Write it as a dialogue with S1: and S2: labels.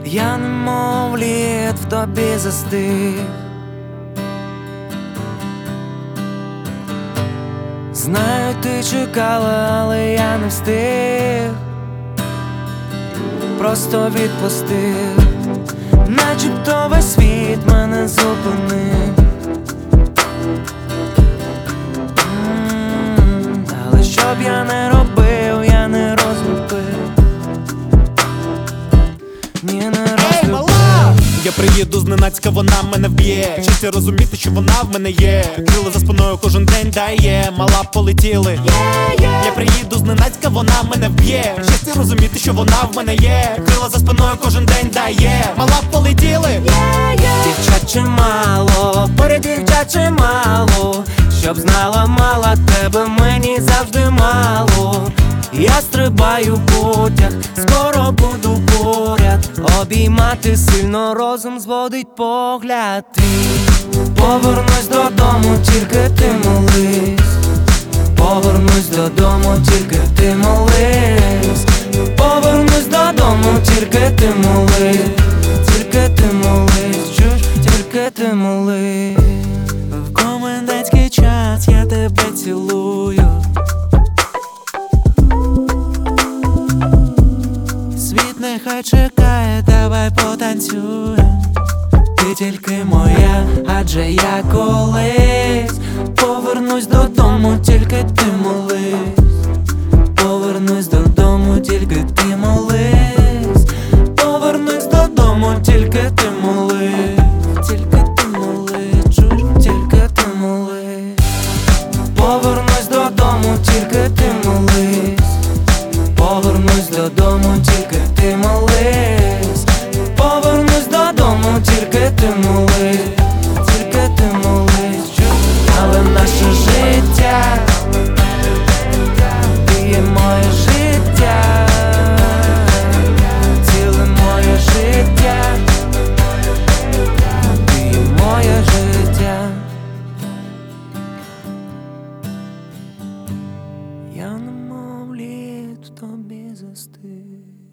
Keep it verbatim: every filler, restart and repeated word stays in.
S1: Я немов лід в тобі застиг. Знаю, ти чекала, але я не встиг. Просто відпустив, начебто весь світ мене зупинив. М, Але що б я не робив, я не розлюбив. Ні, не розлюбив.
S2: Я приїду зненацька, вона мене вб'є. Щастя розуміти, що вона в мене є. Крила за спиною кожен день дає. Мала полетіли. yeah, yeah. Я приїду зненацька, вона мене вб'є. Щастя розуміти, що вона в мене є. Крила за спиною кожен день дає. Мала полетіли. yeah,
S1: yeah. Дівчат чимало, поряд дівчат чимало. Щоб знала, мала тебе мені завжди мало. Я стрибаю в потяг, скоро буду поряд. Обіймати сильно, розум зводить погляд твій. Повернусь додому, тільки ти молись. Повернусь додому, тільки ти молись. Повернусь додому, тільки ти молись. Тільки ти молись, чуєш, тільки ти молись. В комендантський час я тебе цілую. Світ нехай чекає, давай потанцюєм. Ти тільки моя, адже я колись повернусь додому, тільки ти молись. Повернусь додому, тільки ти молись. Повернусь додому, тільки ти молись. Тільки ти молись, чуєш, тільки ти молись. Повернусь додому, тільки ти молись. Повернусь додому, тільки ти молись. Повернусь додому, тільки ти молись. Тільки ти молись, але наше життя, ти є моє життя, ціле моє життя, ти є моє життя. Я немов лід в тобі застиг.